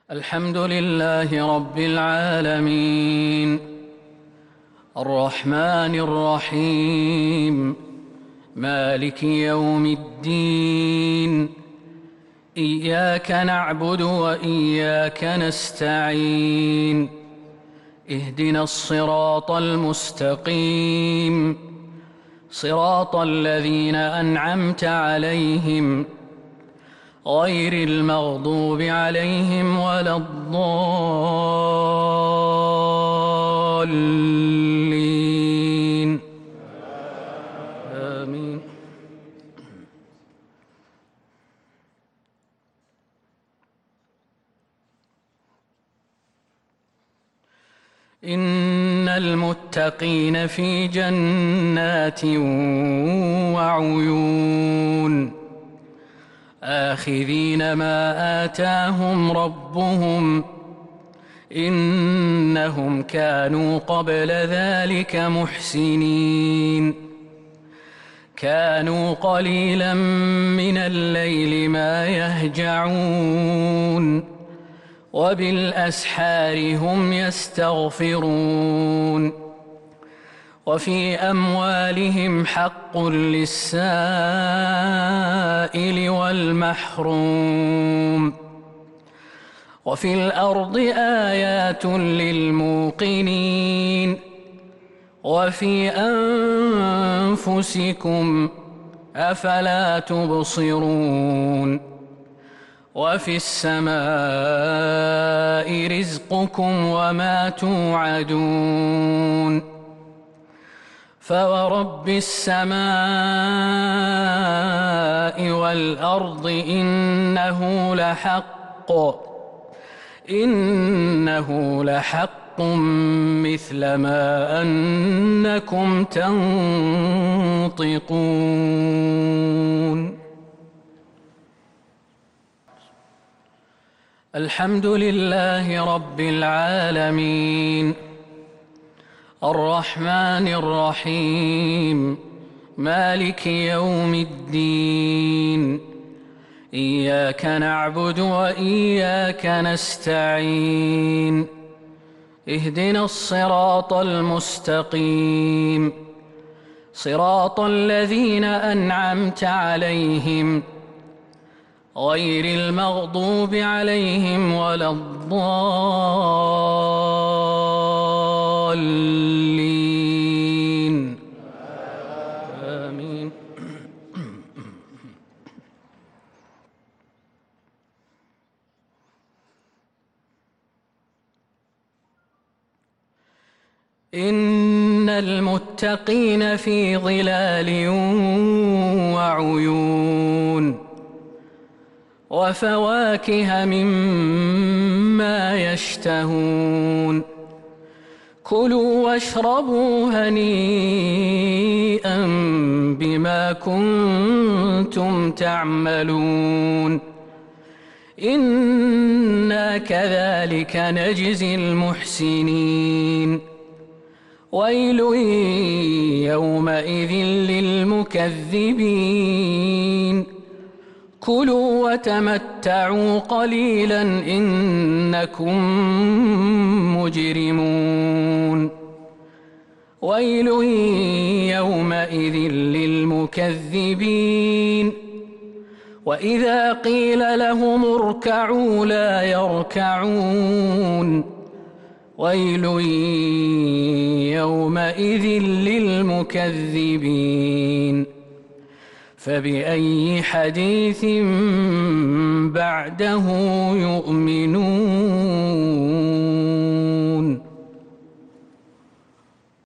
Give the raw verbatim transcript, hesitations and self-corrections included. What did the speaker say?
الحمد لله رب العالمين الرحمن الرحيم مالك يوم الدين إياك نعبد وإياك نستعين اهدنا الصراط المستقيم صراط الذين أنعمت عليهم غير المغضوب عليهم ولا الضالين آمين. إن المتقين في جنات وعيون آخذين ما آتاهم ربهم إنهم كانوا قبل ذلك محسنين كانوا قليلا من الليل ما يهجعون وبالأسحار هم يستغفرون وفي أموالهم حق للسائل والمحروم وفي الأرض آيات للموقنين وفي أنفسكم أفلا تبصرون وفي السماء رزقكم وما توعدون فورب السماء والأرض إنه لحق إنه لحق مثل ما أنكم تنطقون. الحمد لله رب العالمين الرحمن الرحيم مالك يوم الدين إياك نعبد وإياك نستعين اهدنا الصراط المستقيم صراط الذين أنعمت عليهم غير المغضوب عليهم ولا الضالين آمين. إن المتقين في ظلال وعيون وفواكه مما يشتهون كلوا واشربوا هنيئا بما كنتم تعملون إنا كذلك نجزي المحسنين ويل يومئذ للمكذبين كلوا وتمتعوا قليلا إنكم مجرمون ويل يومئذ للمكذبين وإذا قيل لهم اركعوا لا يركعون ويل يومئذ للمكذبين فبأي حديث بعده يؤمنون.